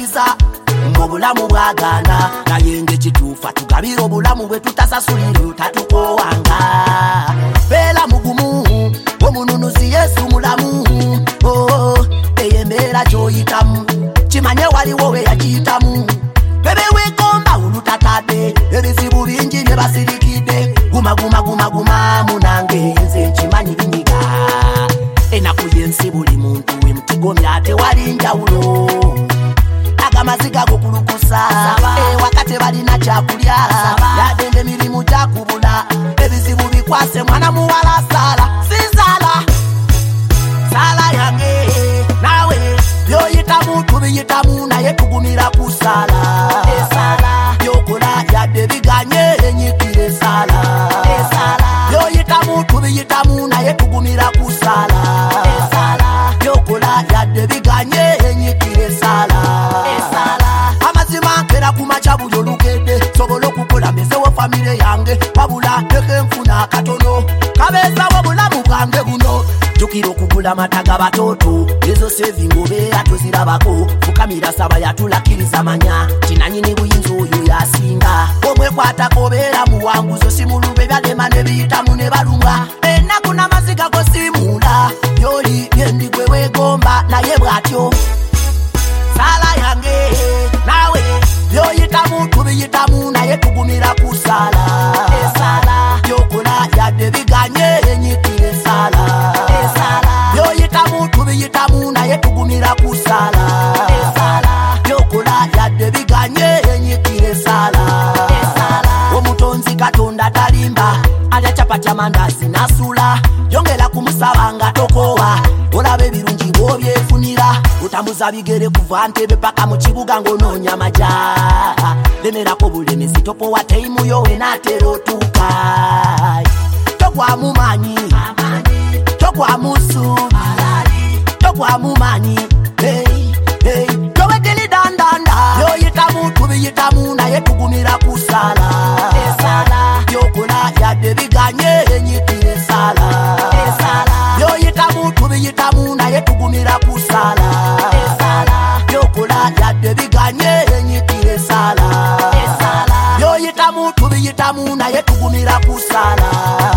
tubaragiza ng'obulamu bwagana naye ng'ekituufa tugabira obulamu bwe tutasasulira tatukowanga beera mugumu omununuzi Yesu mulamu eyembeera gy'oyitamu kimanye waliwo we yagiyitamu bebe weegomba olutatadde ebizibu bingi bye basirikidde guma munange nze nkimanyi binyiga enaku y'ensi buli muntu we mutigomya tewali njawulo agamaziga go kulukusa wakati balina kyakulya yadde emirimu gyakubula ebizibu bikwase mwana muwala sala yange nawe byoyitamu tubiyitamu naye tugumira kusala byokola yadde biganye enyikire sala byoyitamu tubiyitamu naye tugumira kusala byokola yadde biganye enyikire sala amazima nkera kumaca buli olugedde sobola okukola mbezewo famire yange wabula teke nfuna katono kabeesawo obulamu bwange buno jukira okugula amata batoto ezo saving obeera tozirabako fukamira saba yatulakiriza manya kinanyini buyinza oyo yasinga omwekwatako obeera muwanguzo simulube byalema ne biyitamu ne balumwa ennaku n'amaziga gosimula byoli byendigwe weegomba naye bw'atyo sala yange nawe byoyitamu tubiyitamu naye tugumira kusala byokola yadde biganye enyikire sala byoyitamu tubiyitamu naye tugumira kusala byokola yadde biganye enyikire sala omutonzi katonda talimba alya capati amandazi nasula yongera kumusaba nga tokowa olaba ebirungi bw'obyefunira otambuza bigere kuva Ntebe paka mu kibuga ng'onoonya maja lemerako bulemezi topowa teimu yo wenaatera otuuka togwamu manyi togwamu suubi togwamu manyi towedeli dandanda byoyitamu tubiyitamu naye tugumira kusala byokola yadde biganye enyikire sala byoyitamu tubiyitamu naye tugumira kusala byokola yadde biganye enyikire sala byoyitamu tubiyitamu naye tugumira kusala